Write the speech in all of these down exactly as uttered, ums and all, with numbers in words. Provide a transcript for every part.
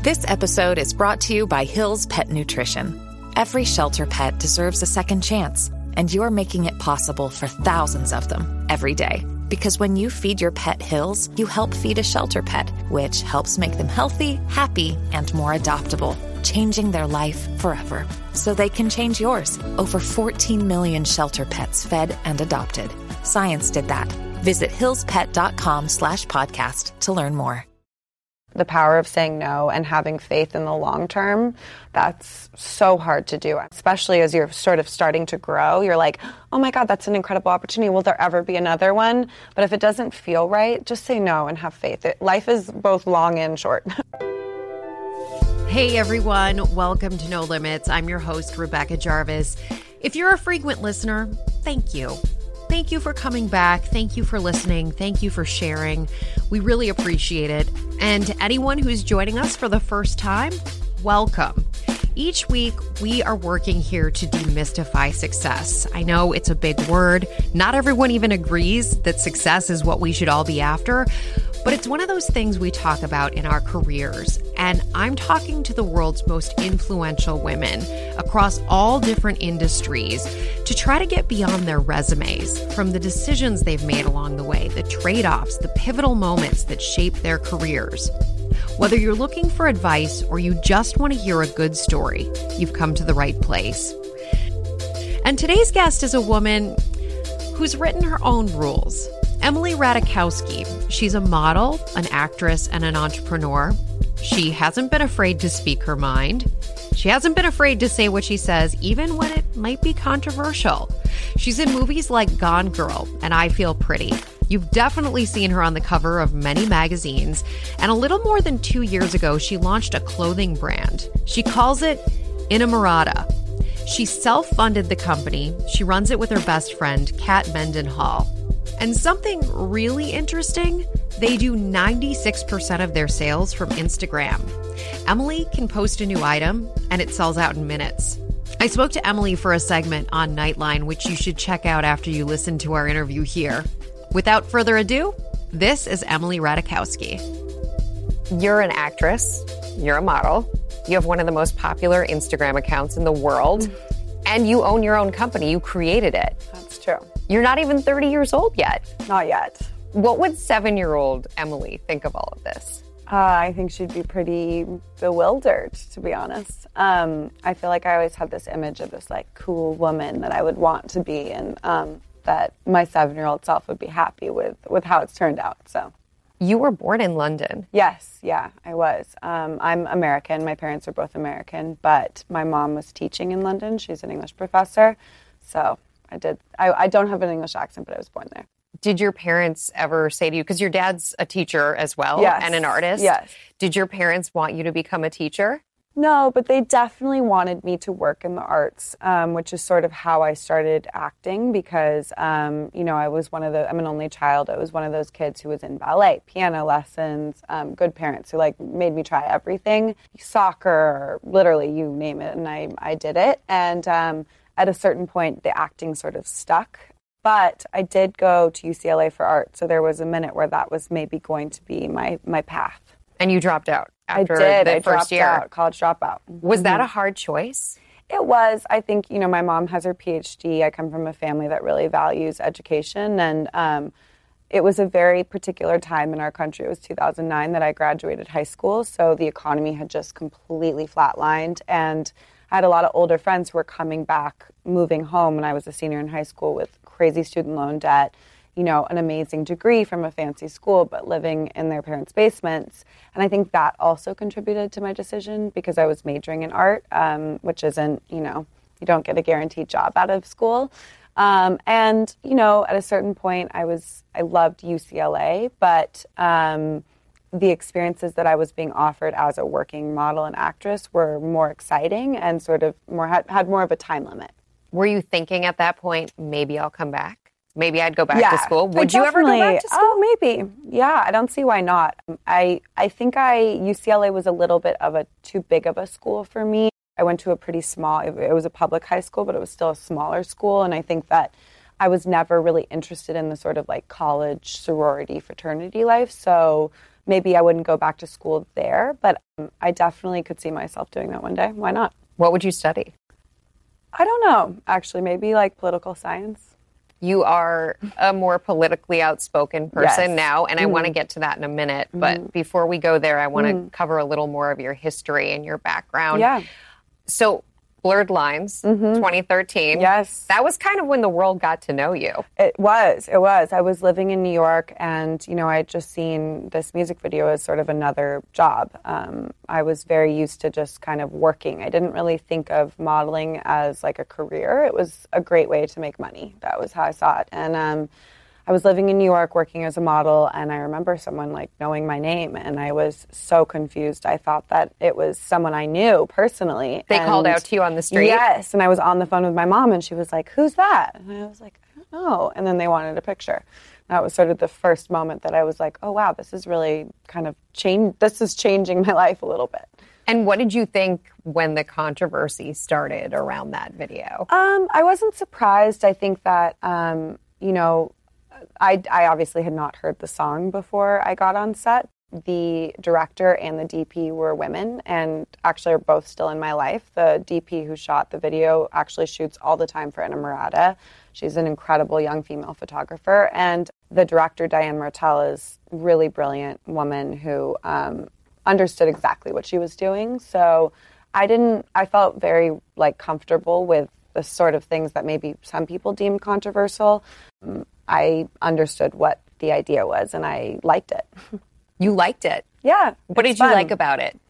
This episode is brought to you by Hill's Pet Nutrition. Every shelter pet deserves a second chance, and you're making it possible for thousands of them every day. Because when you feed your pet Hill's, you help feed a shelter pet, which helps make them healthy, happy, and more adoptable, changing their life forever. So they can change yours. Over fourteen million shelter pets fed and adopted. Science did that. Visit hillspet.com slash podcast to learn more. The power of saying no and having faith in the long term, that's so hard to do, especially as you're sort of starting to grow. You're like, oh my God, that's an incredible opportunity. Will there ever be another one? But if it doesn't feel right, just say no and have faith. It, life is both long and short. Hey everyone, welcome to No Limits. I'm your host, Rebecca Jarvis. If you're a frequent listener, thank you. Thank you for coming back. Thank you for listening. Thank you for sharing. We really appreciate it. And to anyone who's joining us for the first time, welcome. Each week, we are working here to demystify success. I know it's a big word. Not everyone even agrees that success is what we should all be after, but it's one of those things we talk about in our careers. And I'm talking to the world's most influential women across all different industries to try to get beyond their resumes, from the decisions they've made along the way, the trade-offs, the pivotal moments that shape their careers. Whether you're looking for advice or you just want to hear a good story, you've come to the right place. And today's guest is a woman who's written her own rules. Emily Ratajkowski. She's a model, an actress, and an entrepreneur. She hasn't been afraid to speak her mind. She hasn't been afraid to say what she says, even when it might be controversial. She's in movies like Gone Girl and I Feel Pretty. You've definitely seen her on the cover of many magazines. And a little more than two years ago, she launched a clothing brand. She calls it Inamorata. She self-funded the company. She runs it with her best friend, Kat Mendenhall. And something really interesting, they do ninety-six percent of their sales from Instagram. Emily can post a new item and it sells out in minutes. I spoke to Emily for a segment on Nightline, which you should check out after you listen to our interview here. Without further ado, this is Emily Ratajkowski. You're an actress, you're a model, you have one of the most popular Instagram accounts in the world, and you own your own company. You created it. That's true. You're not even thirty years old yet. Not yet. What would seven-year-old Emily think of all of this? Uh, I think she'd be pretty bewildered, to be honest. Um, I feel like I always had this image of this like cool woman that I would want to be, and um, that my seven-year-old self would be happy with, with how it's turned out. So, you were born in London. Yes, yeah, I was. Um, I'm American. My parents are both American, but my mom was teaching in London. She's an English professor, so I did. I, I don't have an English accent, but I was born there. Did your parents ever say to you, because your dad's a teacher as well, yes, and an artist. Yes. Did your parents want you to become a teacher? No, but they definitely wanted me to work in the arts, um, which is sort of how I started acting because, um, you know, I was one of the, I'm an only child. I was one of those kids who was in ballet, piano lessons, um, good parents who like made me try everything, soccer, literally you name it. And I, I did it. And um, at a certain point, the acting sort of stuck. But I did go to U C L A for art. So there was a minute where that was maybe going to be my, my path. And you dropped out after I did. the I first dropped year. out, college dropout. Was Mm-hmm. that a hard choice? It was. I think, you know, my mom has her P H D. I come from a family that really values education. And um, it was a very particular time in our country. It was two thousand nine that I graduated high school. So the economy had just completely flatlined. And I had a lot of older friends who were coming back, moving home when I was a senior in high school with crazy student loan debt, you know, an amazing degree from a fancy school, but living in their parents' basements. And I think that also contributed to my decision because I was majoring in art, um, which isn't, you know, you don't get a guaranteed job out of school. Um, and, you know, at a certain point, I was, I loved U C L A, but um, the experiences that I was being offered as a working model and actress were more exciting and sort of more had, had more of a time limit. Were you thinking at that point, maybe I'll come back? Maybe I'd go back yeah, to school. Would you ever go back to school? Oh, maybe. Yeah, I don't see why not. I I think I U C L A was a little bit of a too big of a school for me. I went to a pretty small, it was a public high school, but it was still a smaller school. And I think that I was never really interested in the sort of like college sorority fraternity life. So maybe I wouldn't go back to school there, but um, I definitely could see myself doing that one day. Why not? What would you study? I don't know, actually, maybe like political science. You are a more politically outspoken person Yes. now, and I Mm-hmm. want to get to that in a minute. But before we go there, I want to Mm-hmm. cover a little more of your history and your background. Yeah. So, Blurred Lines, twenty thirteen. Yes. That was kind of when the world got to know you. It was. It was. I was living in New York, and you know, I had just seen this music video as sort of another job. Um, I was very used to just kind of working. I didn't really think of modeling as like a career. It was a great way to make money. That was how I saw it. And um, I was living in New York, working as a model, and I remember someone like knowing my name, and I was so confused. I thought that it was someone I knew personally. They and called out to you on the street? Yes, and I was on the phone with my mom, and she was like, "Who's that?" And I was like, "I don't know." And then they wanted a picture. That was sort of the first moment that I was like, "Oh wow, this is really kind of change. This is changing my life a little bit." And what did you think when the controversy started around that video? Um, I wasn't surprised. I think that um, you know. I, I obviously had not heard the song before I got on set. The director and the D P were women and actually are both still in my life. The D P who shot the video actually shoots all the time for Inamorata. She's an incredible young female photographer. And the director, Diane Martel, is a really brilliant woman who um, understood exactly what she was doing. So I didn't, I felt very like comfortable with the sort of things that maybe some people deemed controversial. Um, I understood what the idea was, and I liked it. You liked it. Yeah. What did it's you fun. like about it?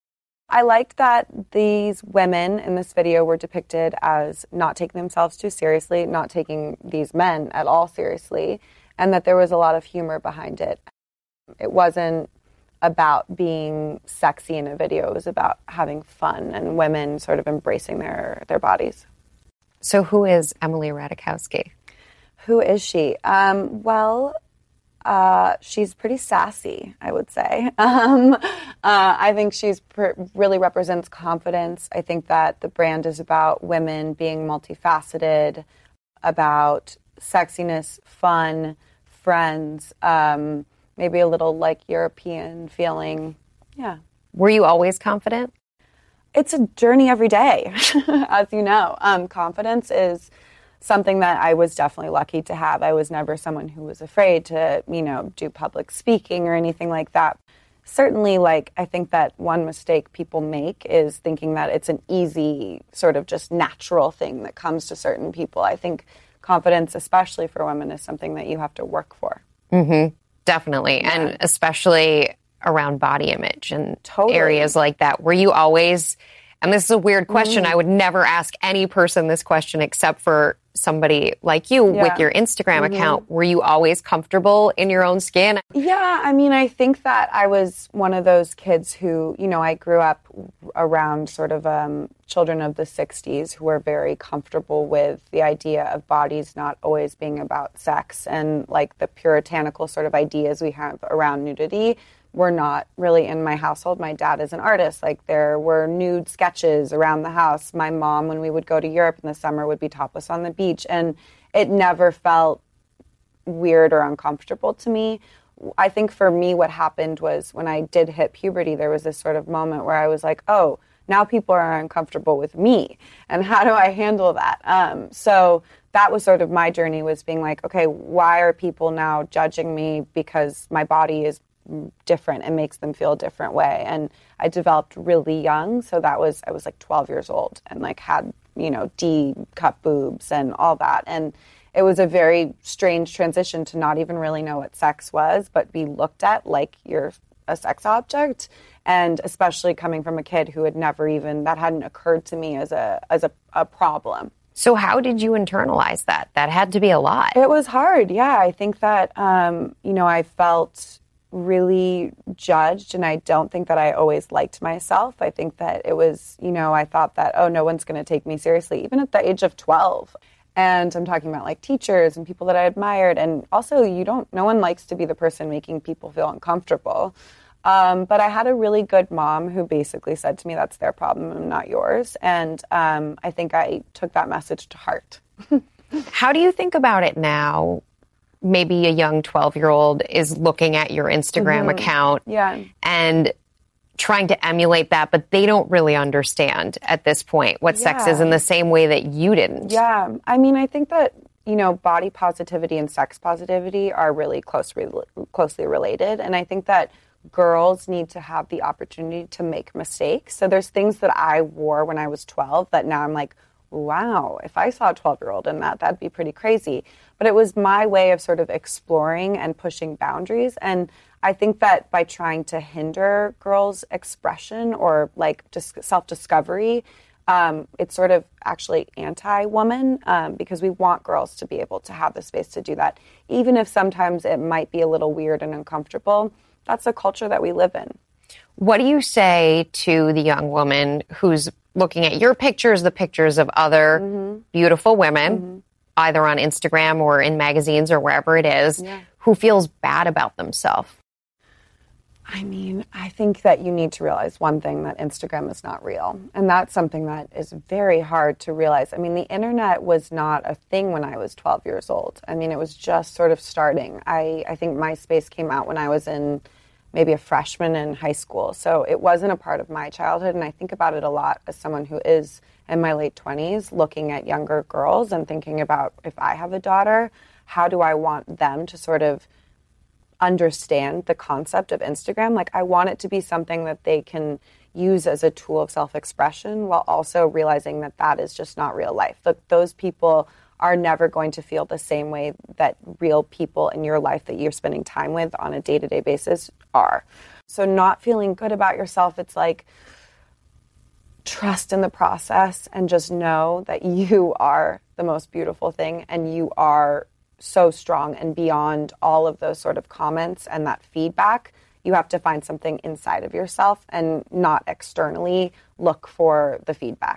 I liked that these women in this video were depicted as not taking themselves too seriously, not taking these men at all seriously, and that there was a lot of humor behind it. It wasn't about being sexy in a video. It was about having fun and women sort of embracing their, their bodies. So who is Emily Ratajkowski? Who is she? Um, well, uh, she's pretty sassy, I would say. Um, uh, I think she's pr- really represents confidence. I think that the brand is about women being multifaceted, about sexiness, fun, friends, um, maybe a little like European feeling. Yeah. Were you always confident? It's a journey every day, as you know. Um, confidence is something that I was definitely lucky to have. I was never someone who was afraid to, you know, do public speaking or anything like that. Certainly, like, I think that one mistake people make is thinking that it's an easy, sort of just natural thing that comes to certain people. I think confidence, especially for women, is something that you have to work for. Mm-hmm. Definitely. Yeah. And especially around body image and totally. Areas like that. Were you always, and this is a weird question, mm. I would never ask any person this question except for somebody like you yeah. with your Instagram mm-hmm. account. Were you always comfortable in your own skin? Yeah, I mean, I think that I was one of those kids who, you know, I grew up around sort of um, children of the sixties who were very comfortable with the idea of bodies not always being about sex, and like the puritanical sort of ideas we have around nudity were not really in my household. My dad is an artist. Like, there were nude sketches around the house. My mom, when we would go to Europe in the summer, would be topless on the beach. And it never felt weird or uncomfortable to me. I think for me, what happened was when I did hit puberty, there was this sort of moment where I was like, oh, now people are uncomfortable with me. And how do I handle that? Um, so that was sort of my journey, was being like, okay, why are people now judging me because my body is different and makes them feel a different way? And I developed really young, so that was I was like twelve years old and like had, you know, D cup boobs and all that, and it was a very strange transition to not even really know what sex was, but be looked at like you're a sex object. And especially coming from a kid who had never even, that hadn't occurred to me as a as a, a problem. So how did you internalize that? That had to be a lot. It was hard, yeah. I think that um, you know, I felt really judged, and I don't think that I always liked myself. I think that it was, you know, I thought that, oh, no one's going to take me seriously, even at the age of twelve. And I'm talking about like teachers and people that I admired. And also, you don't, no one likes to be the person making people feel uncomfortable. Um, but I had a really good mom who basically said to me, that's their problem, not yours. And um, I think I took that message to heart. How do you think about it now maybe a young twelve-year-old is looking at your Instagram mm-hmm. account yeah. and trying to emulate that, but they don't really understand at this point what yeah. sex is in the same way that you didn't. Yeah. I mean, I think that, you know, body positivity and sex positivity are really close, re- closely related. And I think that girls need to have the opportunity to make mistakes. So there's things that I wore when I was twelve that now I'm like, wow, if I saw a twelve-year-old in that, that'd be pretty crazy. But it was my way of sort of exploring and pushing boundaries. And I think that by trying to hinder girls' expression or like just self-discovery, um, it's sort of actually anti-woman um, because we want girls to be able to have the space to do that. Even if sometimes it might be a little weird and uncomfortable, that's the culture that we live in. What do you say to the young woman who's looking at your pictures, the pictures of other mm-hmm. beautiful women, mm-hmm. either on Instagram or in magazines or wherever it is, yeah. who feels bad about themselves? I mean, I think that you need to realize one thing, that Instagram is not real. And that's something that is very hard to realize. I mean, the internet was not a thing when I was twelve years old. I mean, it was just sort of starting. I, I think MySpace came out when I was in maybe a freshman in high school. So it wasn't a part of my childhood. And I think about it a lot as someone who is in my late twenties, looking at younger girls and thinking about, if I have a daughter, how do I want them to sort of understand the concept of Instagram? Like, I want it to be something that they can use as a tool of self-expression while also realizing that that is just not real life. That those people are never going to feel the same way that real people in your life that you're spending time with on a day-to-day basis are. So not feeling good about yourself, it's like, trust in the process and just know that you are the most beautiful thing and you are so strong, and beyond all of those sort of comments and that feedback, you have to find something inside of yourself and not externally look for the feedback.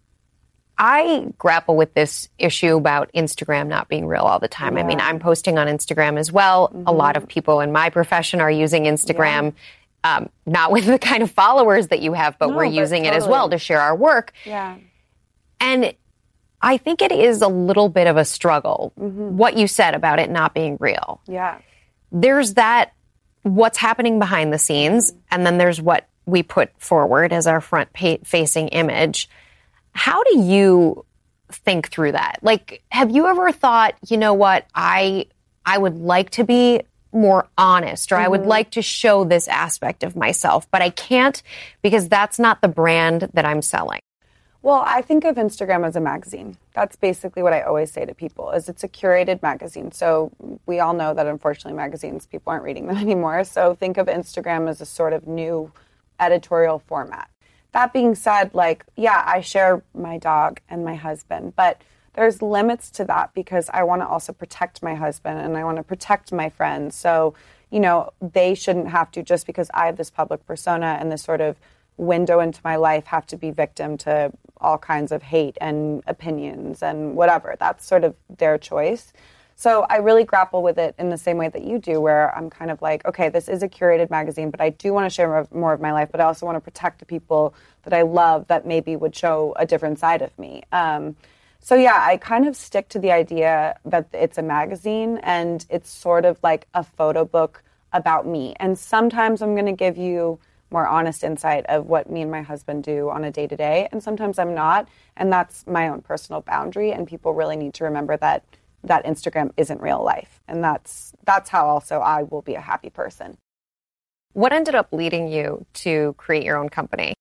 I grapple with this issue about Instagram not being real all the time. Yeah. I mean, I'm posting on Instagram as well. Mm-hmm. A lot of people in my profession are using Instagram, yeah. um, not with the kind of followers that you have, but no, we're using but totally. it as well to share our work. Yeah. And I think it is a little bit of a struggle, mm-hmm. what you said about it not being real. Yeah. There's that, what's happening behind the scenes, mm-hmm. and then there's what we put forward as our front-facing image. How do you think through that? Like, have you ever thought, you know what, I I would like to be more honest, or mm-hmm. I would like to show this aspect of myself, but I can't because that's not the brand that I'm selling? Well, I think of Instagram as a magazine. That's basically what I always say to people, is it's a curated magazine. So we all know that, unfortunately, magazines, people aren't reading them anymore. So think of Instagram as a sort of new editorial format. That being said, like, yeah, I share my dog and my husband, but there's limits to that because I want to also protect my husband and I want to protect my friends. So, you know, they shouldn't have to, just because I have this public persona and this sort of window into my life, have to be victim to all kinds of hate and opinions and whatever. That's sort of their choice. So I really grapple with it in the same way that you do, where I'm kind of like, okay, this is a curated magazine, but I do want to share more of, more of my life, but I also want to protect the people that I love that maybe would show a different side of me. Um, so yeah, I kind of stick to the idea that it's a magazine and it's sort of like a photo book about me. And sometimes I'm going to give you more honest insight of what me and my husband do on a day-to-day, and sometimes I'm not, and that's my own personal boundary, and people really need to remember that that Instagram isn't real life, and that's that's how also I will be a happy person. What ended up leading you to create your own company?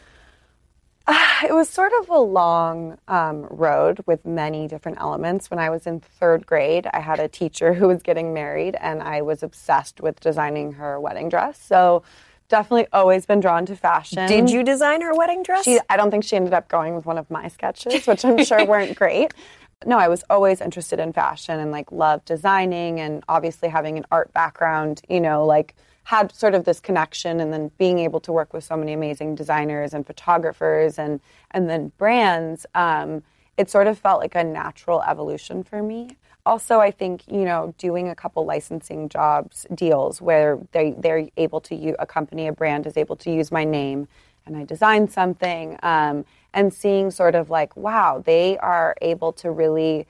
Uh, it was sort of a long um, road with many different elements. When I was in third grade, I had a teacher who was getting married, and I was obsessed with designing her wedding dress. So definitely always been drawn to fashion. Did you design her wedding dress? She, I don't think she ended up going with one of my sketches, which I'm sure weren't great. No, I was always interested in fashion and like loved designing, and obviously having an art background, you know, like had sort of this connection, and then being able to work with so many amazing designers and photographers and, and then brands, um, it sort of felt like a natural evolution for me. Also, I think, you know, doing a couple licensing jobs, deals where they, they're able to use, a company, a brand is able to use my name and I design something, um, and seeing sort of like, wow, they are able to really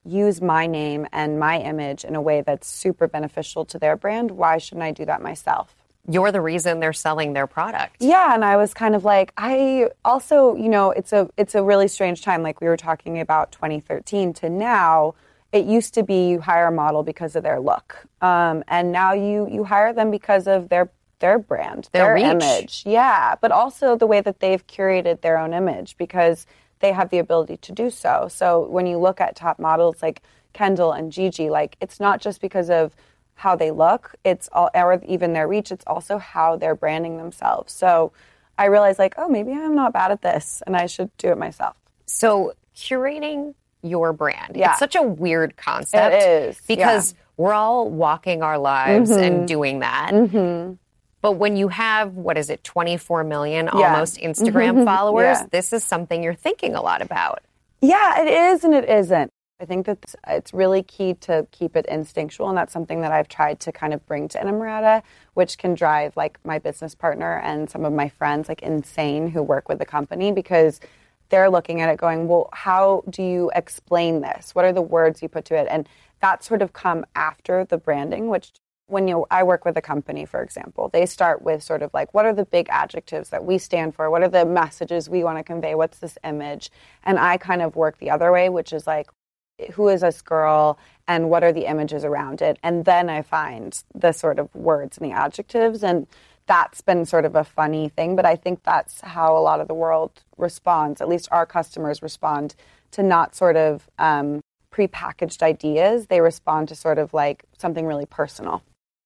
use my name and my image in a way that's super beneficial to their brand, why shouldn't I do that myself? You're the reason they're selling their product. Yeah, and I was kind of like, I also, you know, it's a it's a really strange time. Like we were talking about twenty thirteen to now. It used to be you hire a model because of their look, um, and now you you hire them because of their their brand, their, their reach. image. Yeah, but also the way that they've curated their own image because they have the ability to do so. So when you look at top models like Kendall and Gigi, like it's not just because of how they look, it's all, or even their reach, it's also how they're branding themselves. So I realized like, oh, maybe I'm not bad at this and I should do it myself. So curating your brand, yeah. it's such a weird concept. It is. Because yeah. we're all walking our lives mm-hmm. and doing that. Mm-hmm. But when you have, what is it, twenty-four million yeah. almost Instagram mm-hmm. followers, yeah. this is something you're thinking a lot about. Yeah, it is and it isn't. I think that it's really key to keep it instinctual, and that's something that I've tried to kind of bring to Inamorata, which can drive like my business partner and some of my friends like insane who work with the company because they're looking at it going, well, how do you explain this? What are the words you put to it? And that sort of come after the branding, which when you I work with a company, for example, they start with sort of like, what are the big adjectives that we stand for? What are the messages we want to convey? What's this image? And I kind of work the other way, which is like, who is this girl and what are the images around it? And then I find the sort of words and the adjectives. And that's been sort of a funny thing. But I think that's how a lot of the world responds. At least our customers respond to not sort of um, prepackaged ideas. They respond to sort of like something really personal.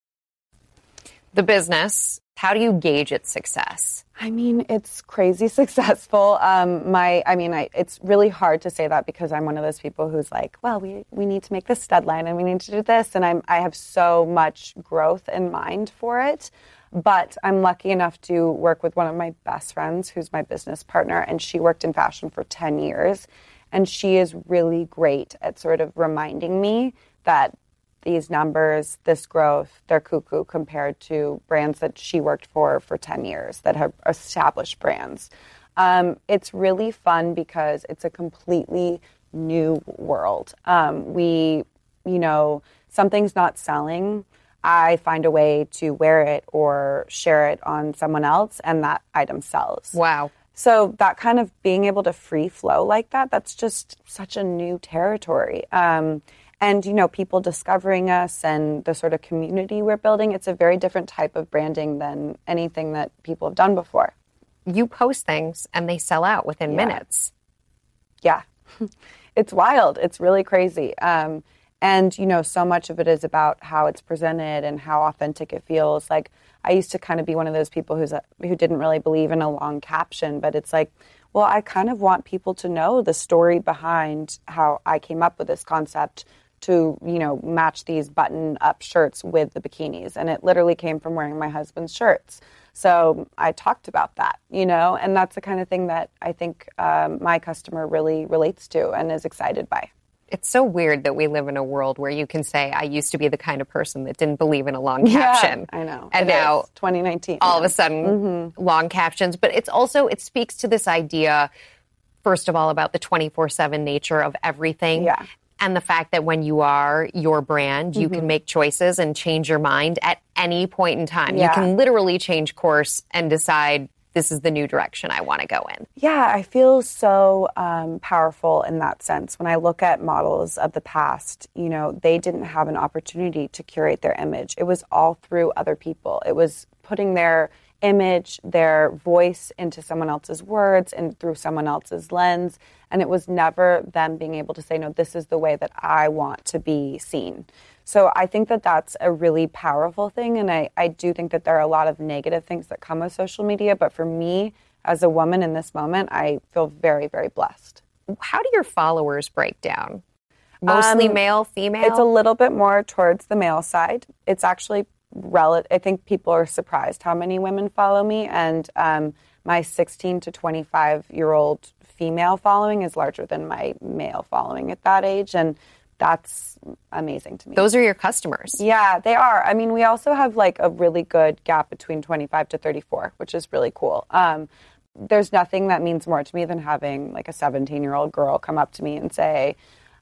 The business, how do you gauge its success? I mean, it's crazy successful. Um, my, I mean, I, it's really hard to say that because I'm one of those people who's like, well, we, we need to make this deadline and we need to do this. And I'm, I have so much growth in mind for it. But I'm lucky enough to work with one of my best friends who's my business partner. And she worked in fashion for ten years. And she is really great at sort of reminding me that these numbers, this growth, they're cuckoo compared to brands that she worked for for ten years that have established brands. Um, it's really fun because it's a completely new world. Um, we, you know, something's not selling. I find a way to wear it or share it on someone else and that item sells. Wow. So that kind of being able to free flow like that, that's just such a new territory. Um, And, you know, people discovering us and the sort of community we're building, it's a very different type of branding than anything that people have done before. You post things and they sell out within yeah. minutes. Yeah. It's wild. It's really crazy. Um, and, you know, so much of it is about how it's presented and how authentic it feels. Like, I used to kind of be one of those people who's a, who didn't really believe in a long caption, but it's like, well, I kind of want people to know the story behind how I came up with this concept to, you know, match these button-up shirts with the bikinis. And it literally came from wearing my husband's shirts. So I talked about that, you know, and that's the kind of thing that I think um, my customer really relates to and is excited by. It's so weird that we live in a world where you can say, I used to be the kind of person that didn't believe in a long caption. Yeah, I know. And it now, is. twenty nineteen. all yeah. of a sudden, mm-hmm. long captions. But it's also, it speaks to this idea, first of all, about the twenty-four seven nature of everything. Yeah. And the fact that when you are your brand, you mm-hmm. can make choices and change your mind at any point in time. Yeah. You can literally change course and decide, this is the new direction I want to go in. Yeah, I feel so um, powerful in that sense. When I look at models of the past, you know, they didn't have an opportunity to curate their image. It was all through other people. It was putting their image, their voice into someone else's words and through someone else's lens. And it was never them being able to say, no, this is the way that I want to be seen. So I think that that's a really powerful thing. And I, I do think that there are a lot of negative things that come with social media. But for me, as a woman in this moment, I feel very, very blessed. How do your followers break down? Mostly um, male, female? It's a little bit more towards the male side. It's actually relative. I think people are surprised how many women follow me. And um, my sixteen to twenty-five year old female following is larger than my male following at that age. And that's amazing to me. Those are your customers. Yeah, they are. I mean, we also have like a really good gap between twenty-five to thirty-four, which is really cool. Um, there's nothing that means more to me than having like a seventeen year old girl come up to me and say,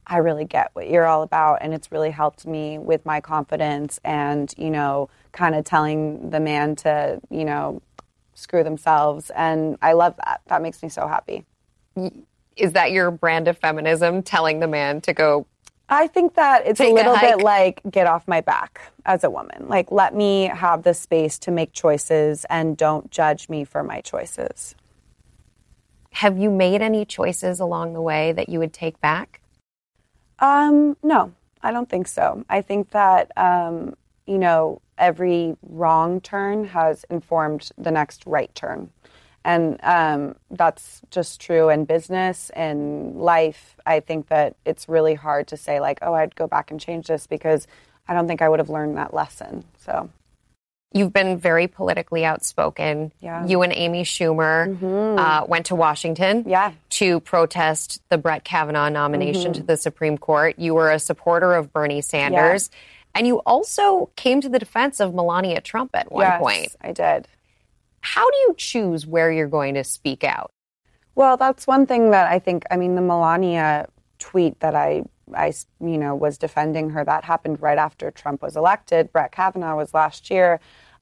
I really get what you're all about, and it's really helped me with my confidence and, you know, kind of telling the man to, you know, screw themselves. And I love that. That makes me so happy. Is that your brand of feminism, telling the man to go? I think that it's Take a little a bit like get off my back as a woman. Like, let me have the space to make choices and don't judge me for my choices. Have you made any choices along the way that you would take back? Um, no, I don't think so. I think that, um, you know, every wrong turn has informed the next right turn. And um, that's just true in business and life. I think that it's really hard to say, like, oh, I'd go back and change this, because I don't think I would have learned that lesson. So you've been very politically outspoken. Yeah. You and Amy Schumer mm-hmm. uh, went to Washington yeah. to protest the Brett Kavanaugh nomination mm-hmm. to the Supreme Court. You were a supporter of Bernie Sanders. Yeah. And you also came to the defense of Melania Trump at one yes, point. I did. How do you choose where you're going to speak out? Well, that's one thing that I think, I mean, the Melania tweet that I, I, you know, was defending her, that happened right after Trump was elected. Brett Kavanaugh was last year.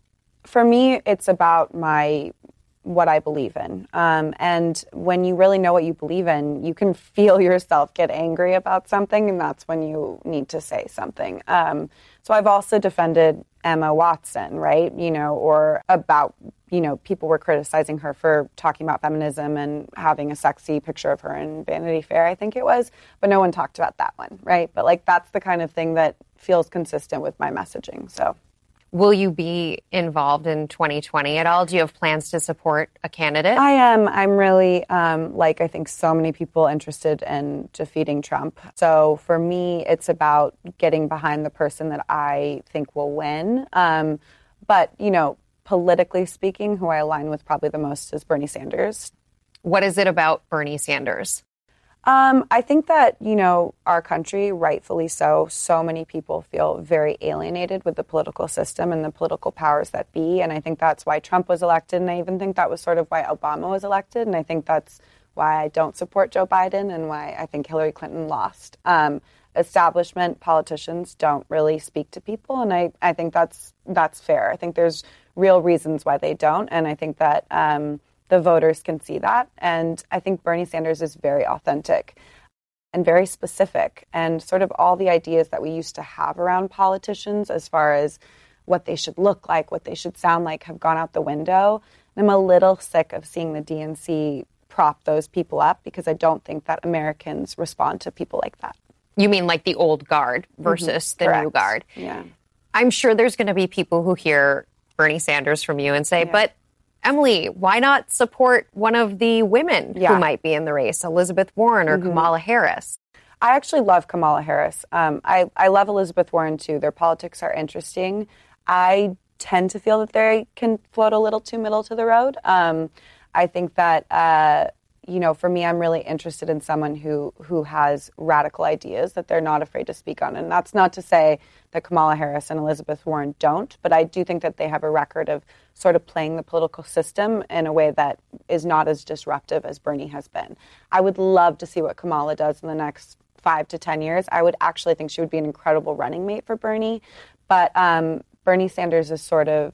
For me, it's about my what I believe in. Um, and when you really know what you believe in, you can feel yourself get angry about something, and that's when you need to say something. Um, so I've also defended Emma Watson, right? You know, or about, you know, people were criticizing her for talking about feminism and having a sexy picture of her in Vanity Fair, I think it was, but no one talked about that one, right? But like, that's the kind of thing that feels consistent with my messaging, so. Will you be involved in twenty twenty at all? Do you have plans to support a candidate? I am. I'm really, um, like, I think so many people interested in defeating Trump. So for me, it's about getting behind the person that I think will win. Um, but, you know, politically speaking, who I align with probably the most is Bernie Sanders. What is it about Bernie Sanders? Um, I think that, you know, our country, rightfully so, so many people feel very alienated with the political system and the political powers that be. And I think that's why Trump was elected. And I even think that was sort of why Obama was elected. And I think that's why I don't support Joe Biden and why I think Hillary Clinton lost. Um, establishment politicians don't really speak to people. And I, I think that's that's fair. I think there's real reasons why they don't. And I think that um, the voters can see that. And I think Bernie Sanders is very authentic and very specific. And sort of all the ideas that we used to have around politicians as far as what they should look like, what they should sound like, have gone out the window. And I'm a little sick of seeing the D N C prop those people up, because I don't think that Americans respond to people like that. You mean like the old guard versus mm-hmm. the Correct. New guard? Yeah. I'm sure there's going to be people who hear Bernie Sanders from you and say, yeah. but Emily, why not support one of the women yeah. who might be in the race, Elizabeth Warren or mm-hmm. Kamala Harris? I actually love Kamala Harris. Um, I, I love Elizabeth Warren, too. Their politics are interesting. I tend to feel that they can float a little too middle to the road. Um, I think that, uh, you know, for me, I'm really interested in someone who who has radical ideas that they're not afraid to speak on. And that's not to say that Kamala Harris and Elizabeth Warren don't, but I do think that they have a record of sort of playing the political system in a way that is not as disruptive as Bernie has been. I would love to see what Kamala does in the next five to ten years. I would actually think she would be an incredible running mate for Bernie. But um, Bernie Sanders is sort of,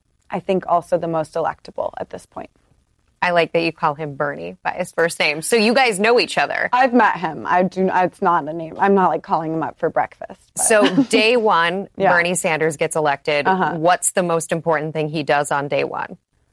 I think, also the most electable at this point. I like that you call him Bernie by his first name. So you guys know each other. I've met him. I do. It's not a name. I'm not like calling him up for breakfast. But. So day one, yeah. Bernie Sanders gets elected. Uh-huh. What's the most important thing he does on day one?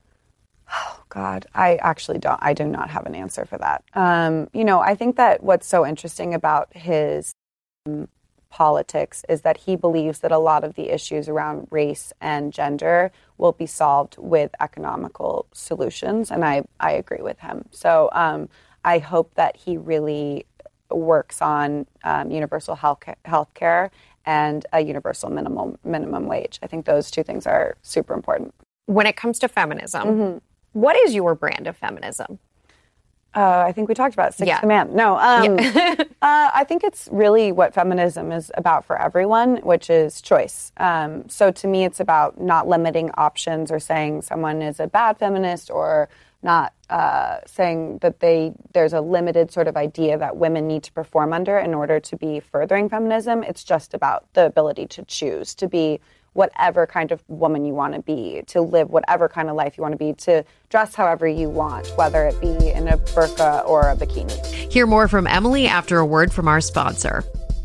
Oh, God, I actually don't. I do not have an answer for that. Um, you know, I think that what's so interesting about his um, politics is that he believes that a lot of the issues around race and gender will be solved with economical solutions. And I, I agree with him. So um, I hope that he really works on um, universal health care and a universal minimum minimum wage. I think those two things are super important. When it comes to feminism, mm-hmm. what is your brand of feminism? Uh, I think we talked about it, Sixth Yeah. Command. No, um, Yeah. uh, I think it's really what feminism is about for everyone, which is choice. Um, so to me, it's about not limiting options or saying someone is a bad feminist or not uh, saying that they there's a limited sort of idea that women need to perform under in order to be furthering feminism. It's just about the ability to choose, to be whatever kind of woman you want to be, to live whatever kind of life you want to be, to dress however you want, whether it be in a burqa or a bikini. Hear more from Emily after a word from our sponsor.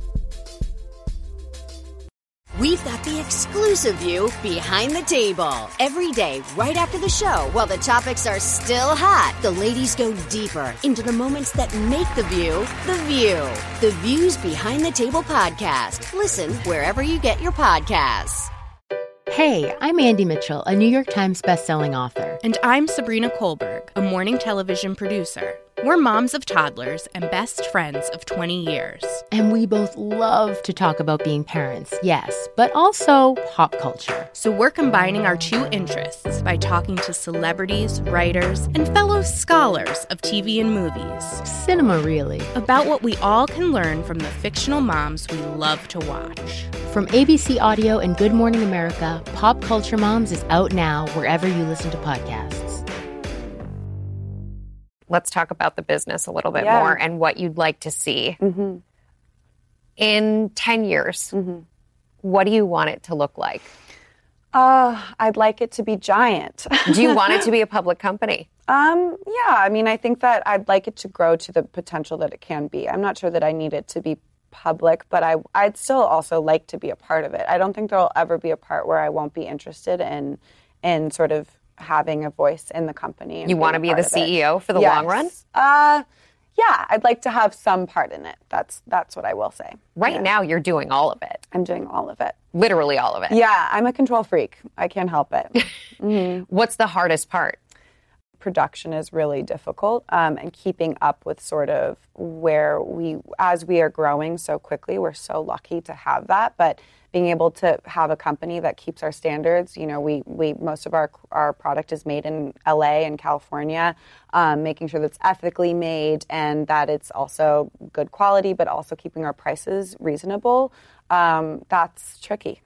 We've got the exclusive view behind the table. Every day, right after the show, while the topics are still hot, the ladies go deeper into the moments that make the view the view. The Views Behind the Table podcast. Listen wherever you get your podcasts. Hey, I'm Andy Mitchell, a New York Times bestselling author. And I'm Sabrina Kohlberg, a morning television producer. We're moms of toddlers and best friends of twenty years. And we both love to talk about being parents, yes, but also pop culture. So we're combining our two interests by talking to celebrities, writers, and fellow scholars of T V and movies. Cinema, really. About what we all can learn from the fictional moms we love to watch. From A B C Audio and Good Morning America, Pop Culture Moms is out now wherever you listen to podcasts. Let's talk about the business a little bit Yeah. more and what you'd like to see. Mm-hmm. In ten years, Mm-hmm. what do you want it to look like? Uh, I'd like it to be giant. Do you want it to be a public company? Um, yeah, I mean, I think that I'd like it to grow to the potential that it can be. I'm not sure that I need it to be public, but I, I'd still also like to be a part of it. I don't think there'll ever be a part where I won't be interested in, in sort of having a voice in the company. You want to be the C E O for the long run? Uh, yeah, I'd like to have some part in it. That's that's what I will say. Right Yeah. now, you're doing all of it. I'm doing all of it. Literally all of it. Yeah, I'm a control freak. I can't help it. Mm-hmm. What's the hardest part? Production is really difficult, um, and keeping up with sort of where we, as we are growing so quickly, we're so lucky to have that. But being able to have a company that keeps our standards, you know, we, we most of our our product is made in L A and California, um, making sure that's ethically made and that it's also good quality, but also keeping our prices reasonable. Um, that's tricky.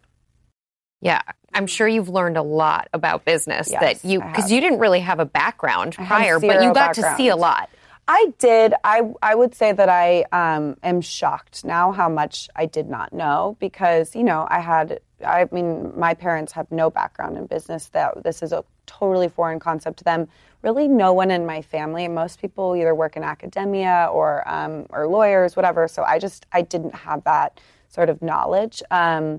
Yeah, I'm sure you've learned a lot about business Yes, that you, I because have. you didn't really have a background I had prior, but zero you got to background. see a lot. I did. I I would say that I um, am shocked now how much I did not know because, you know, I had, I mean, my parents have no background in business. That this is a totally foreign concept to them. Really no one in my family. Most people either work in academia or um, or lawyers, whatever. So I just, I didn't have that sort of knowledge. Um,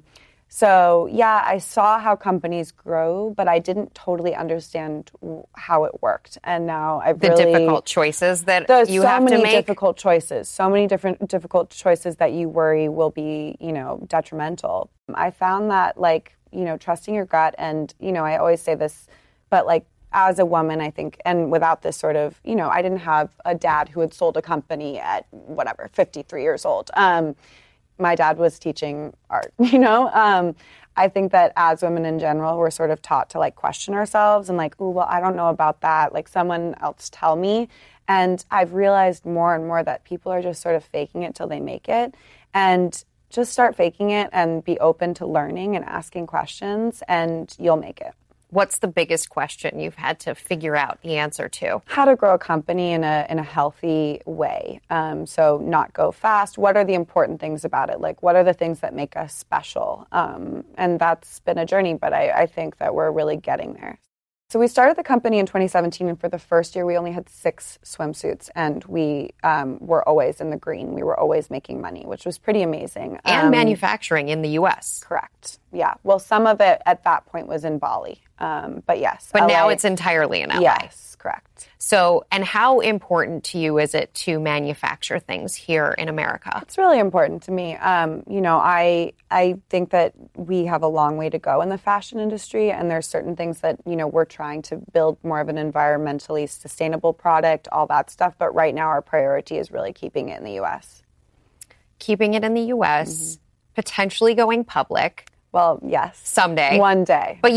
So, yeah, I saw how companies grow, but I didn't totally understand w- how it worked. And now I've The really... difficult choices that There's you so have to many make. difficult choices, so many different difficult choices that you worry will be, you know, detrimental. I found that, like, you know, trusting your gut and, you know, I always say this, but, like, as a woman, I think, and without this sort of, you know, I didn't have a dad who had sold a company at, whatever, fifty-three years old. Um My dad was teaching art, you know? Um, I think that as women in general, we're sort of taught to, like, question ourselves and, like, oh, well, I don't know about that. Like, someone else tell me. And I've realized more and more that people are just sort of faking it till they make it. And just start faking it and be open to learning and asking questions, and you'll make it. What's the biggest question you've had to figure out the answer to? How to grow a company in a in a healthy way. Um, so not go fast. What are the important things about it? Like, what are the things that make us special? Um, and that's been a journey, but I, I think that we're really getting there. So we started the company in twenty seventeen, and for the first year, we only had six swimsuits, and we um, were always in the green. We were always making money, which was pretty amazing. And Um, manufacturing in the U S. Correct. Yeah. Well, some of it at that point was in Bali. Um, but yes. But L A, now it's entirely in L A. Yes, correct. So, and how important to you is it to manufacture things here in America? It's really important to me. Um, you know, I I think that we have a long way to go in the fashion industry, and there's certain things that, you know, we're trying to build more of an environmentally sustainable product, all that stuff. But right now our priority is really keeping it in the U S. Keeping it in the U S, mm-hmm. potentially going public. Well, yes. Someday. One day. But you've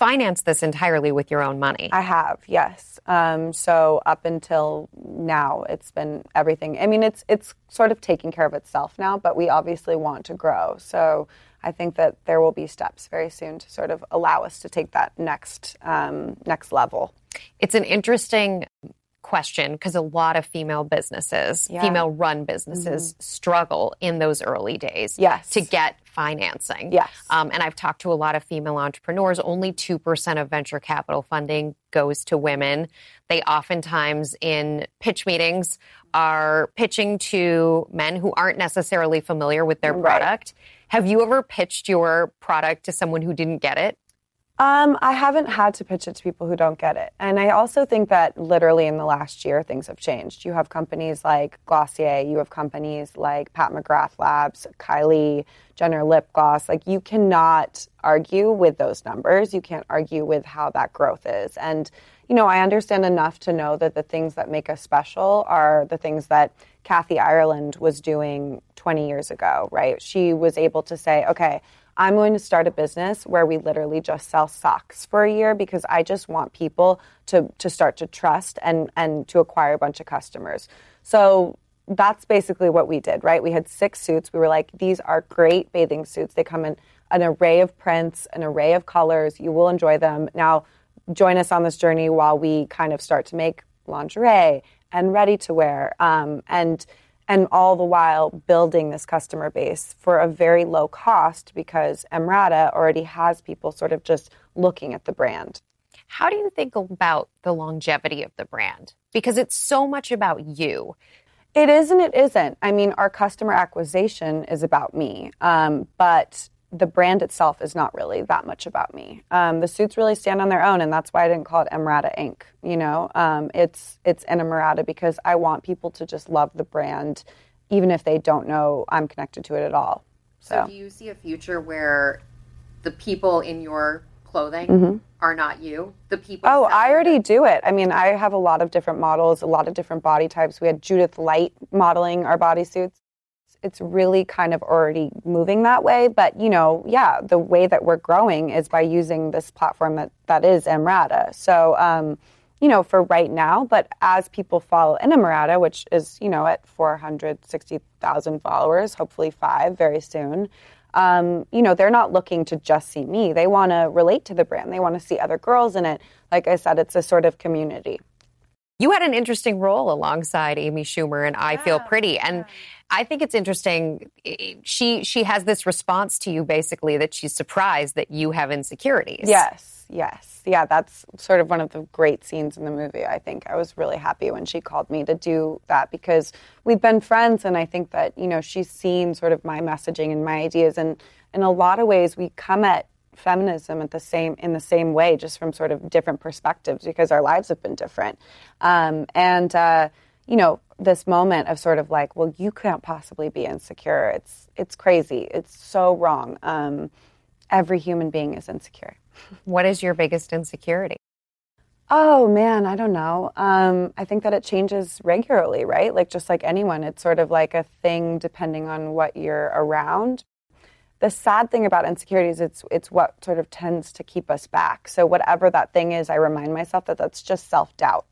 financed this entirely with your own money. I have, yes. Um, so up until now, it's been everything. I mean, it's it's sort of taking care of itself now, but we obviously want to grow. So I think that there will be steps very soon to sort of allow us to take that next um, next level. It's an interesting question because a lot of female businesses, yeah. female-run businesses, mm-hmm. struggle in those early days yes. to get financing. Yes. Um, and I've talked to a lot of female entrepreneurs. Only two percent of venture capital funding goes to women. They oftentimes in pitch meetings are pitching to men who aren't necessarily familiar with their product. Right. Have you ever pitched your product to someone who didn't get it? Um, I haven't had to pitch it to people who don't get it. And I also think that literally in the last year, things have changed. You have companies like Glossier, you have companies like Pat McGrath Labs, Kylie Jenner Lip Gloss. Like, you cannot argue with those numbers. You can't argue with how that growth is. And, you know, I understand enough to know that the things that make us special are the things that Kathy Ireland was doing twenty years ago, right? She was able to say, okay, I'm going to start a business where we literally just sell socks for a year because I just want people to, to start to trust and, and to acquire a bunch of customers. So that's basically what we did, right? We had six suits. We were like, these are great bathing suits. They come in an array of prints, an array of colors. You will enjoy them. Now, join us on this journey while we kind of start to make lingerie and ready to wear. Um, and And all the while building this customer base for a very low cost because Emrata already has people sort of just looking at the brand. How do you think about the longevity of the brand? Because it's so much about you. It is and it isn't. I mean, our customer acquisition is about me, um, but the brand itself is not really that much about me. Um, the suits really stand on their own, and that's why I didn't call it Emrata Incorporated. You know, um, it's it's an Emrata because I want people to just love the brand, even if they don't know I'm connected to it at all. So, so do you see a future where the people in your clothing mm-hmm. are not you? The people. Oh, I already do it. I mean, I have a lot of different models, a lot of different body types. We had Judith Light modeling our bodysuits. It's really kind of already moving that way. But, you know, yeah, the way that we're growing is by using this platform that, that is Emrata. So, um, you know, for right now, but as people follow in Emrata, which is, you know, at four hundred sixty thousand followers, hopefully five very soon, um, you know, they're not looking to just see me. They want to relate to the brand. They want to see other girls in it. Like I said, it's a sort of community. You had an interesting role alongside Amy Schumer in I Feel Pretty. And I think it's interesting. She she has this response to you, basically, that she's surprised that you have insecurities. Yes, yes. Yeah, that's sort of one of the great scenes in the movie, I think. I was really happy when she called me to do that because we've been friends, and I think that, you know, she's seen sort of my messaging and my ideas. And in a lot of ways, we come at feminism at the same in the same way, just from sort of different perspectives because our lives have been different. Um, and, uh, you know, this moment of sort of like, well, you can't possibly be insecure. It's it's crazy. It's so wrong. Um, every human being is insecure. What is your biggest insecurity? Oh, man, I don't know. Um, I think that it changes regularly, right? Like just like anyone, it's sort of like a thing depending on what you're around. The sad thing about insecurities, it's it's what sort of tends to keep us back. So whatever that thing is, I remind myself that that's just self-doubt.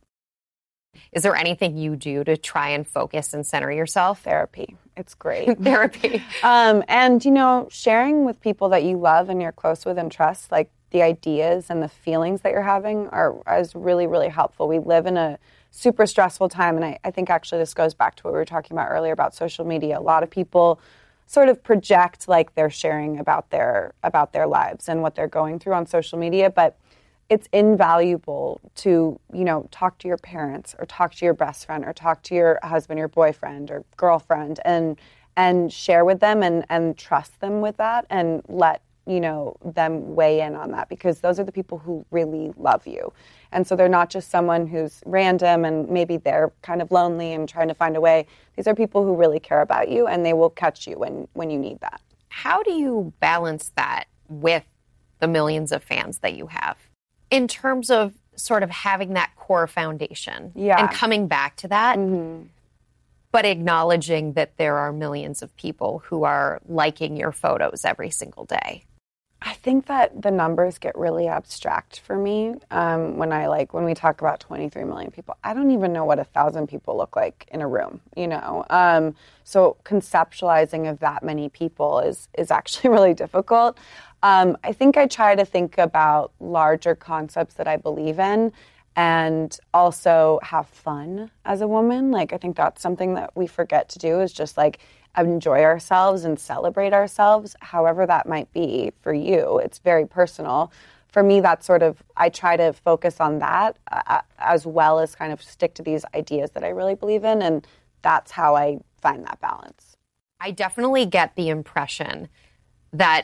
Is there anything you do to try and focus and center yourself? Therapy. It's great. Therapy. Um, and, you know, sharing with people that you love and you're close with and trust, like the ideas and the feelings that you're having are is really, really helpful. We live in a super stressful time. And I, I think actually this goes back to what we were talking about earlier about social media. A lot of people sort of project like they're sharing about their about their lives and what they're going through on social media, but it's invaluable to, you know, talk to your parents or talk to your best friend or talk to your husband, your boyfriend or girlfriend and and share with them and, and trust them with that and let, you know, them weigh in on that because those are the people who really love you. And so they're not just someone who's random and maybe they're kind of lonely and trying to find a way. These are people who really care about you and they will catch you when, when you need that. How do you balance that with the millions of fans that you have in terms of sort of having that core foundation yeah. and coming back to that, mm-hmm. but acknowledging that there are millions of people who are liking your photos every single day? I think that the numbers get really abstract for me um, when I like when we talk about twenty-three million people. I don't even know what a thousand people look like in a room, you know. Um, so conceptualizing of that many people is is actually really difficult. Um, I think I try to think about larger concepts that I believe in, and also have fun as a woman. Like I think that's something that we forget to do is just like enjoy ourselves and celebrate ourselves, however that might be for you. It's very personal. For me, that's sort of, I try to focus on that uh, as well as kind of stick to these ideas that I really believe in, and that's how I find that balance. I definitely get the impression that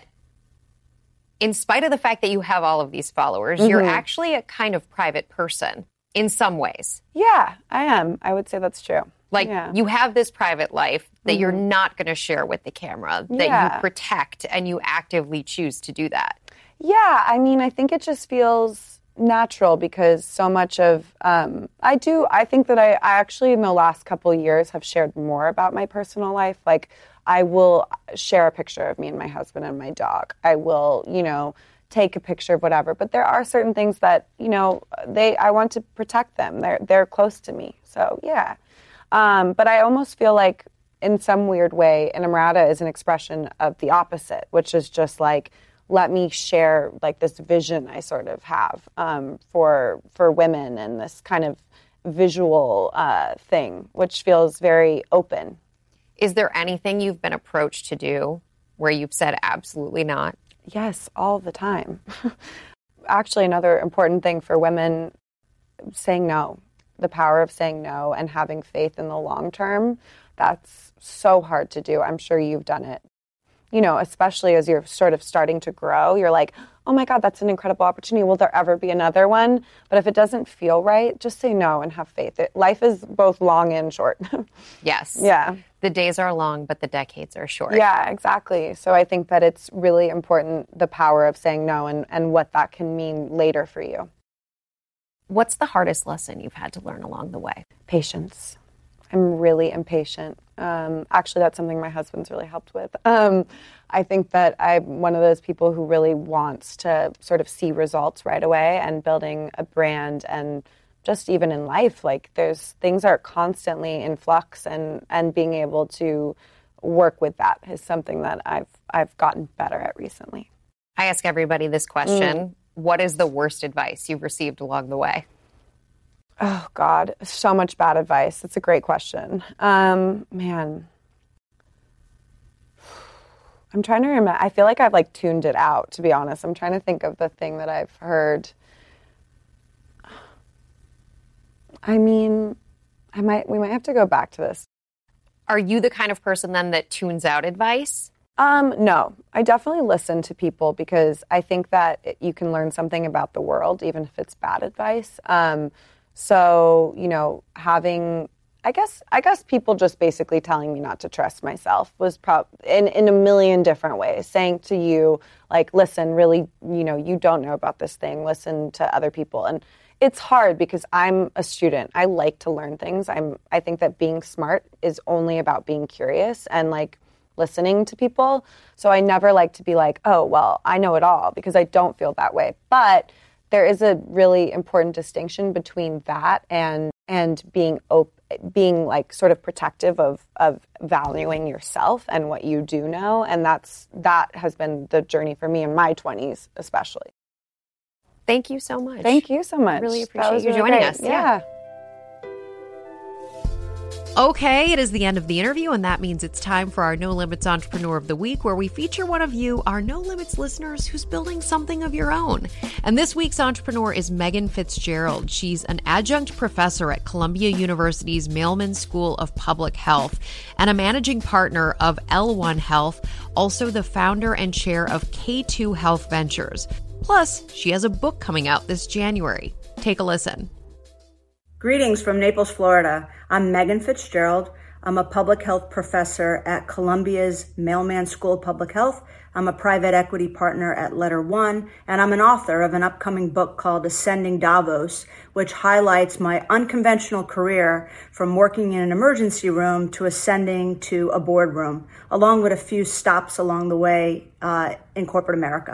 in spite of the fact that you have all of these followers, mm-hmm. you're actually a kind of private person in some ways. Yeah, I am. I would say that's true. Like, yeah. you have this private life that mm-hmm. you're not going to share with the camera, that yeah. you protect, and you actively choose to do that. Yeah, I mean, I think it just feels natural because so much of, um, I do, I think that I, I actually in the last couple of years have shared more about my personal life. Like, I will share a picture of me and my husband and my dog. I will, you know, take a picture of whatever. But there are certain things that, you know, they, I want to protect them. They're, they're close to me. So, yeah. Um, but I almost feel like in some weird way, Inamrata is an expression of the opposite, which is just like, let me share like this vision I sort of have um, for for women and this kind of visual uh, thing, which feels very open. Is there anything you've been approached to do where you've said absolutely not? Yes, all the time. Actually, another important thing for women, saying no. The power of saying no and having faith in the long term, that's so hard to do. I'm sure you've done it. You know, especially as you're sort of starting to grow, you're like, oh my God, that's an incredible opportunity. Will there ever be another one? But if it doesn't feel right, just say no and have faith. It, life is both long and short. Yes. Yeah. The days are long, but the decades are short. Yeah, exactly. So I think that it's really important, the power of saying no and, and what that can mean later for you. What's the hardest lesson you've had to learn along the way? Patience. I'm really impatient. Um, actually, that's something my husband's really helped with. Um, I think that I'm one of those people who really wants to sort of see results right away, and building a brand, and just even in life, like there's things are constantly in flux, and, and being able to work with that is something that I've I've gotten better at recently. I ask everybody this question. Mm. What is the worst advice you've received along the way? Oh, God, so much bad advice. That's a great question. Um, man, I'm trying to remember. I feel like I've like tuned it out, to be honest. I'm trying to think of the thing that I've heard. I mean, I might. We might have to go back to this. Are you the kind of person then that tunes out advice? Um, no, I definitely listen to people because I think that it, you can learn something about the world, even if it's bad advice. Um, so, you know, having, I guess, I guess people just basically telling me not to trust myself was prob- in, in a million different ways, saying to you, like, listen, really, you know, you don't know about this thing, listen to other people. And it's hard because I'm a student. I like to learn things. I'm, I think that being smart is only about being curious and like, listening to people. So I never like to be like, oh, well, I know it all, because I don't feel that way. But there is a really important distinction between that and and being op- being like sort of protective of of valuing yourself and what you do know. And that's that has been the journey for me in my twenties, especially. Thank you so much. Thank you so much. I really appreciate you really joining great. us. Yeah. yeah. Okay, it is the end of the interview, and that means it's time for our No Limits Entrepreneur of the Week, where we feature one of you, our No Limits listeners, who's building something of your own. And this week's entrepreneur is Megan Fitzgerald. She's an adjunct professor at Columbia University's Mailman School of Public Health and a managing partner of L one Health, also the founder and chair of K two Health Ventures. Plus, she has a book coming out this January. Take a listen. Greetings from Naples, Florida. I'm Megan Fitzgerald. I'm a public health professor at Columbia's Mailman School of Public Health. I'm a private equity partner at Letter One, and I'm an author of an upcoming book called Ascending Davos, which highlights my unconventional career from working in an emergency room to ascending to a boardroom, along with a few stops along the way uh, in corporate America.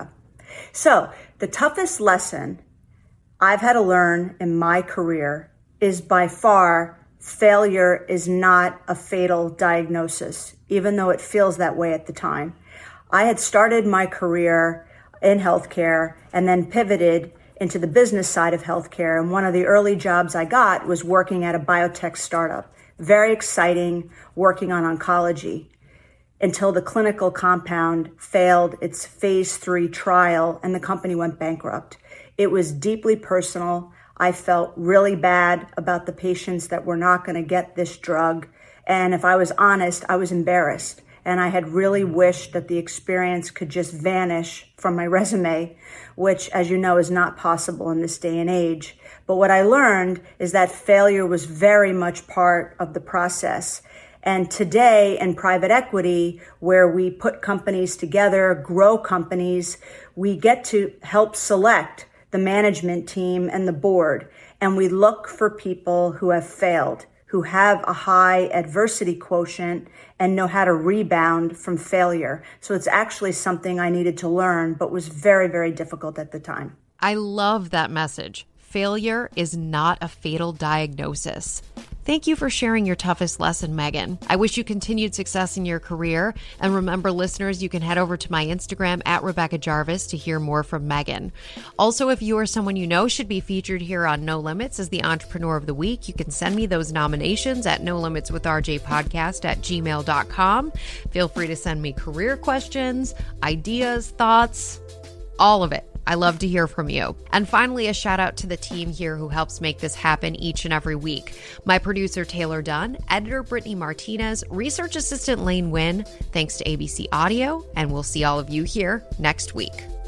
So the toughest lesson I've had to learn in my career is by far failure is not a fatal diagnosis, even though it feels that way at the time. I had started my career in healthcare and then pivoted into the business side of healthcare. And one of the early jobs I got was working at a biotech startup. Very exciting, working on oncology, until the clinical compound failed its phase three trial and the company went bankrupt. It was deeply personal. I felt really bad about the patients that were not going to get this drug. And if I was honest, I was embarrassed. And I had really wished that the experience could just vanish from my resume, which, as you know, is not possible in this day and age. But what I learned is that failure was very much part of the process. And today in private equity, where we put companies together, grow companies, we get to help select the management team and the board. And we look for people who have failed, who have a high adversity quotient and know how to rebound from failure. So it's actually something I needed to learn, but was very, very difficult at the time. I love that message. Failure is not a fatal diagnosis. Thank you for sharing your toughest lesson, Megan. I wish you continued success in your career. And remember, listeners, you can head over to my Instagram at Rebecca Jarvis to hear more from Megan. Also, if you or someone you know should be featured here on No Limits as the Entrepreneur of the Week, you can send me those nominations at no limits with r j podcast at gmail dot com. Feel free to send me career questions, ideas, thoughts, all of it. I love to hear from you. And finally, a shout out to the team here who helps make this happen each and every week. My producer, Taylor Dunn, editor, Brittany Martinez, research assistant, Lane Wynn. Thanks to A B C Audio, and we'll see all of you here next week.